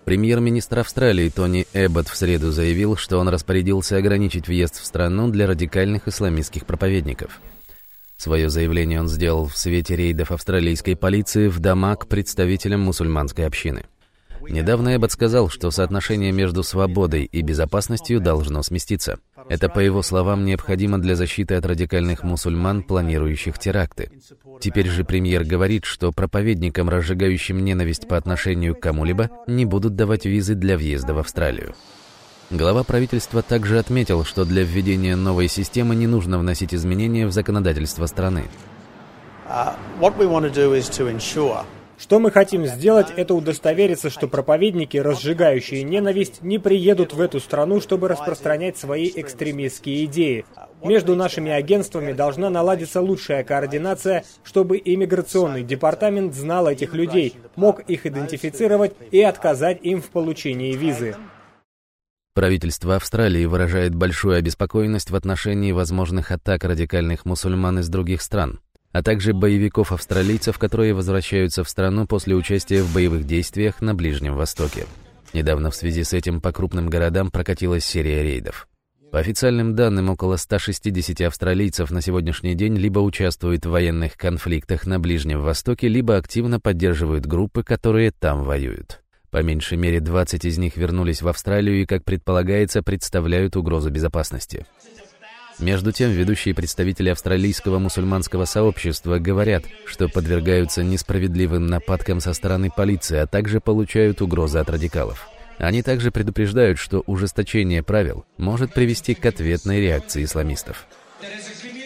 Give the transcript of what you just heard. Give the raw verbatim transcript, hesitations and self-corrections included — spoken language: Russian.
Премьер-министр Австралии Тони Эбботт в среду заявил, что он распорядился ограничить въезд в страну для радикальных исламистских проповедников. Свое заявление он сделал в свете рейдов австралийской полиции в дома к представителям мусульманской общины. Недавно Эбботт сказал, что соотношение между свободой и безопасностью должно сместиться. Это, по его словам, необходимо для защиты от радикальных мусульман, планирующих теракты. Теперь же премьер говорит, что проповедникам, разжигающим ненависть по отношению к кому-либо, не будут давать визы для въезда в Австралию. Глава правительства также отметил, что для введения новой системы не нужно вносить изменения в законодательство страны. Что мы хотим сделать, это удостовериться, что проповедники, разжигающие ненависть, не приедут в эту страну, чтобы распространять свои экстремистские идеи. Между нашими агентствами должна наладиться лучшая координация, чтобы иммиграционный департамент знал этих людей, мог их идентифицировать и отказать им в получении визы. Правительство Австралии выражает большую обеспокоенность в отношении возможных атак радикальных мусульман из других стран, а также боевиков-австралийцев, которые возвращаются в страну после участия в боевых действиях на Ближнем Востоке. Недавно в связи с этим по крупным городам прокатилась серия рейдов. По официальным данным, около ста шестидесяти австралийцев на сегодняшний день либо участвуют в военных конфликтах на Ближнем Востоке, либо активно поддерживают группы, которые там воюют. По меньшей мере двадцать из них вернулись в Австралию и, как предполагается, представляют угрозу безопасности. Между тем, ведущие представители австралийского мусульманского сообщества говорят, что подвергаются несправедливым нападкам со стороны полиции, а также получают угрозы от радикалов. Они также предупреждают, что ужесточение правил может привести к ответной реакции исламистов.